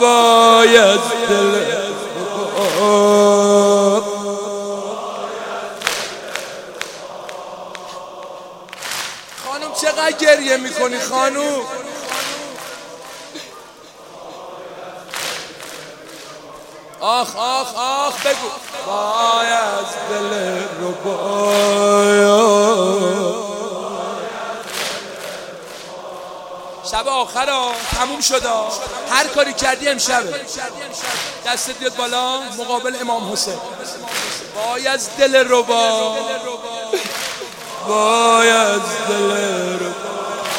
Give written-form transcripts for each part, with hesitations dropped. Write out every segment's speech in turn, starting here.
وای از دل خانم چقدر گریه میکنی خانم؟ آخ آخ آخ بگو وای از دل ربایا. شب آخر تموم شد، هر کاری کردی امشبه. دستت بیاد بالا مقابل امام حسین. وای از دل ربا، وای از دل ربا،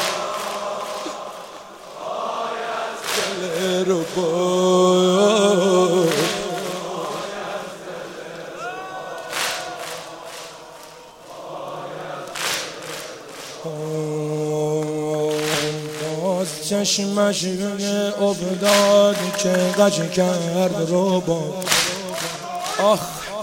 دل ربا. چشمش افتاد که غش کرد ربا. آخ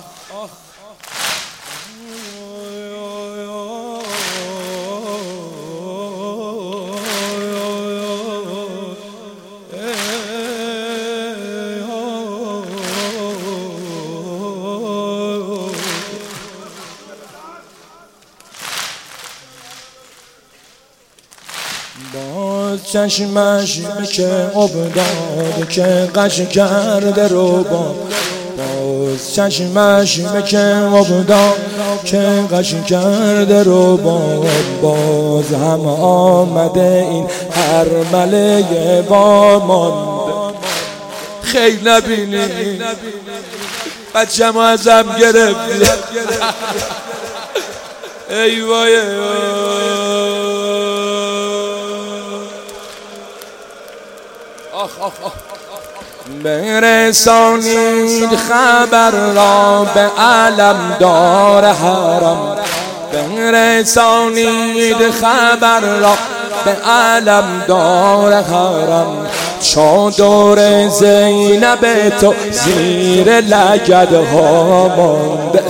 باز چشمش که افتاد که غش کرده ربا. باز چشمش که افتاد که غش کرده ربا. باز هم آمده این ارمله وامانده. خیلی نبینی بچه‌مو ازم گرفتی. ای وای برسانید خبر را به علمدار حرم. برسانید خبر را به علمدار حرم. چادر زینب تو زیر لگدها مانده.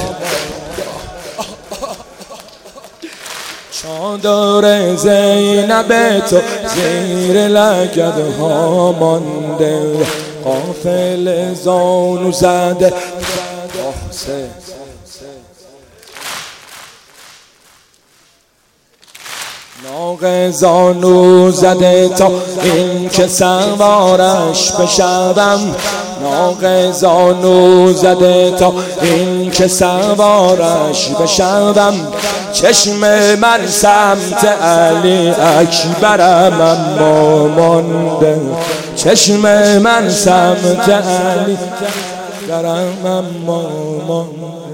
چادر زینب تو زیر لگدها مانده. قافل زانو زده ناق زانو زده تا این که سوارش بشوم. ناق زانو زده تا این که سوارش بشوم. چشم من سمت علی اکبرم اما مانده. چشم من سمت علی اکبرم اما مانده.